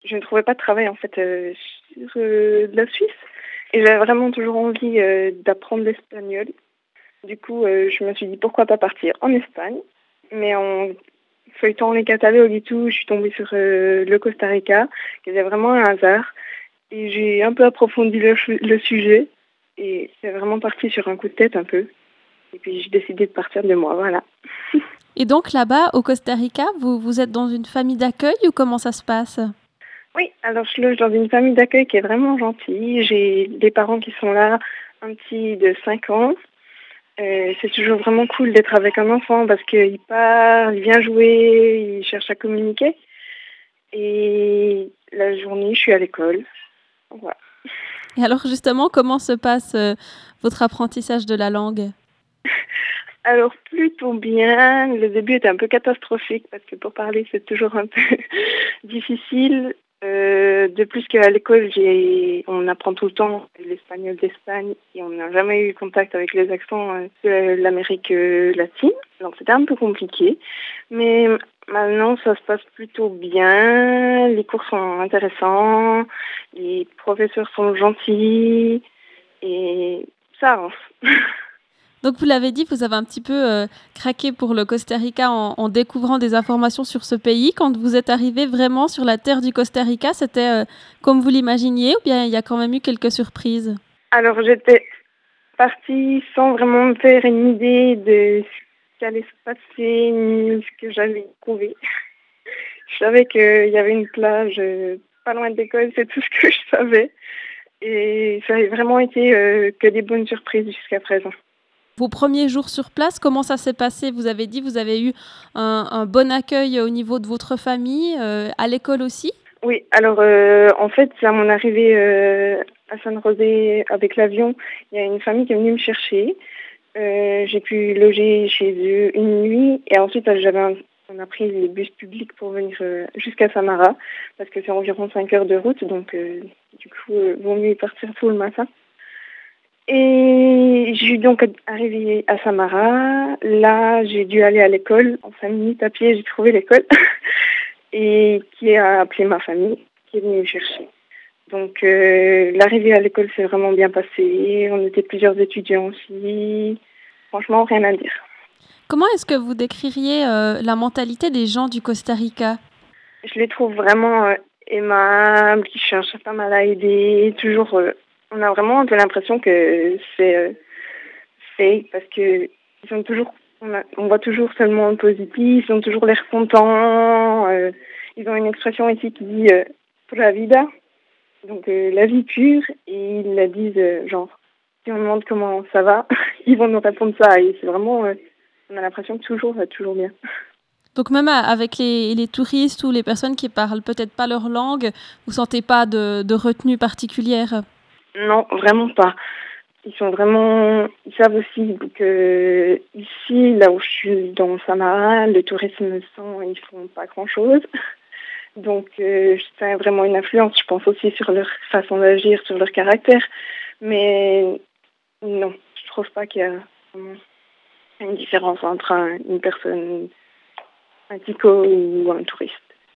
je ne trouvais pas de travail en fait sur la Suisse et j'avais vraiment toujours envie d'apprendre l'espagnol. Du coup, je me suis dit pourquoi pas partir en Espagne. Mais en feuilletant les catalogues et tout, je suis tombée sur le Costa Rica, qui était vraiment un hasard. Et j'ai un peu approfondi le sujet et c'est vraiment parti sur un coup de tête un peu. Et puis j'ai décidé de partir de moi, voilà. Et donc là-bas, au Costa Rica, vous êtes dans une famille d'accueil ou comment ça se passe? Oui, alors je loge dans une famille d'accueil qui est vraiment gentille. J'ai des parents qui sont là, un petit de 5 ans. C'est toujours vraiment cool d'être avec un enfant parce qu'il part, il vient jouer, il cherche à communiquer. Et la journée, je suis à l'école. Voilà. Et alors justement, comment se passe votre apprentissage de la langue? Alors plutôt bien. Le début était un peu catastrophique parce que pour parler, c'est toujours un peu difficile. De plus qu'à l'école, on apprend tout le temps l'espagnol d'Espagne et on n'a jamais eu contact avec les accents de l'Amérique latine. Donc c'était un peu compliqué. Mais maintenant, ça se passe plutôt bien. Les cours sont intéressants. Les professeurs sont gentils et ça avance. Donc vous l'avez dit, vous avez un petit peu craqué pour le Costa Rica en découvrant des informations sur ce pays. Quand vous êtes arrivé vraiment sur la terre du Costa Rica, c'était comme vous l'imaginiez ou bien il y a quand même eu quelques surprises? Alors j'étais partie sans vraiment me faire une idée de ce qu'allait se passer ni ce que j'allais trouver. Je savais qu'il y avait une plage pas loin de l'école, c'est tout ce que je savais. Et ça a vraiment été que des bonnes surprises jusqu'à présent. Vos premiers jours sur place, comment ça s'est passé? Vous avez dit, vous avez eu un bon accueil au niveau de votre famille, à l'école aussi? Oui, alors en fait, à mon arrivée à San José avec l'avion, il y a une famille qui est venue me chercher. J'ai pu loger chez eux une nuit et ensuite on a pris les bus publics pour venir jusqu'à Samara parce que c'est environ 5 heures de route, donc du coup, vaut mieux y partir tôt le matin. Et je suis donc arrivée à Samara. Là, j'ai dû aller à l'école. En 5 minutes à pied, j'ai trouvé l'école et qui a appelé ma famille, qui est venue me chercher. Donc, l'arrivée à l'école s'est vraiment bien passée. On était plusieurs étudiants aussi. Franchement, rien à dire. Comment est-ce que vous décririez la mentalité des gens du Costa Rica? Je les trouve vraiment aimables, qui cherchent pas mal à aider. Toujours, on a vraiment un peu l'impression que c'est fake parce que ils sont toujours, on voit toujours seulement le positif. Ils ont toujours l'air contents. Ils ont une expression ici qui dit pura vida, donc la vie pure, et ils la disent genre si on demande comment ça va, ils vont nous répondre ça et c'est vraiment, on a l'impression que toujours va toujours bien. Donc même avec les touristes ou les personnes qui parlent peut-être pas leur langue, vous sentez pas de retenue particulière? Non, vraiment pas. Ils savent aussi que ici, là où je suis dans Samara, le tourisme sans, ils font pas grand-chose. Donc, c'est vraiment une influence, je pense aussi sur leur façon d'agir, sur leur caractère. Mais non, je trouve pas qu'il y a vraiment une différence entre une personne, un tico ou un touriste.